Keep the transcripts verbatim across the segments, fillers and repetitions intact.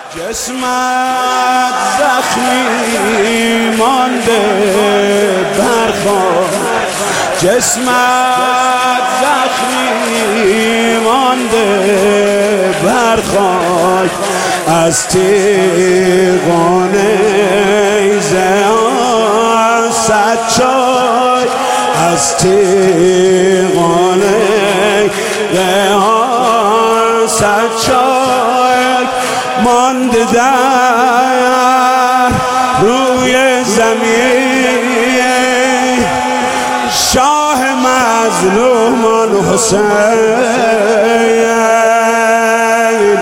جسمت زخمی مانده بر خاک، جسمت زخمی مانده بر خاک، از تیغان نیزه آن صد چای، از تیغان نیزه آن صد چای مانده در روی زمین. شاه مظلومان حسین،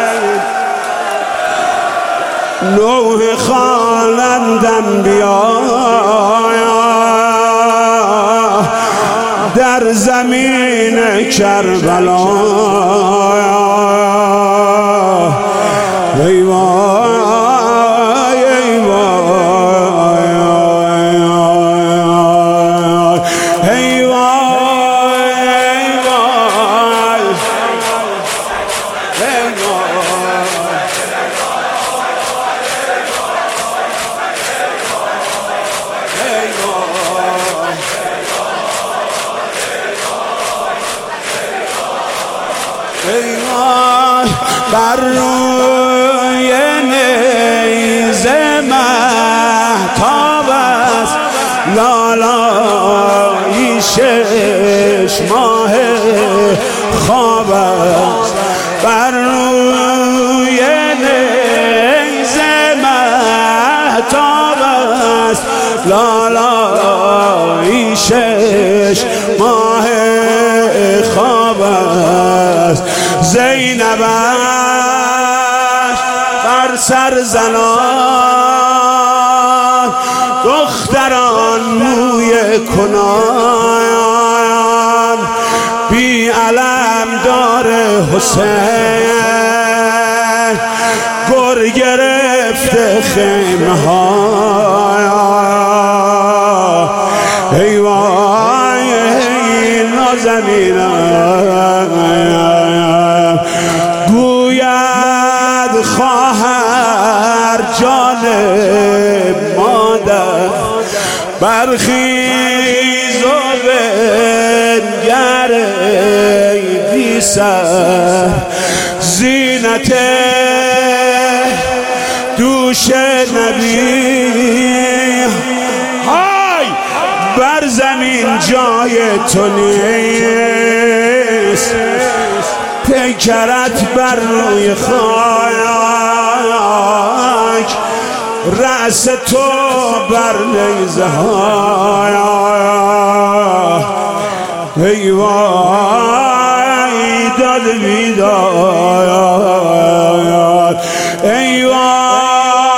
نوح خوانندم بیا در زمین کربلا. ای وای ای وای ای وای ای وای بر روی نیزه مهتاب است لالایی شش ماه خواب است. بر روی نیزه مهتاب است لالایی شش ماه خواب است. زینبش بر سر زنان، دختران موی کنان، بی علم دار حسین، گر گرفته خیمه ها. ای وای ای نازنینم، گوید خواهر جان مادر، برخیز و بنگر ای بی سر، زینت دوش نبی. های بر زمین جای تو نیست، پیکرت بر روی خاک، رأس تو بر نیزه های. ای وای داد بیداد، ای وای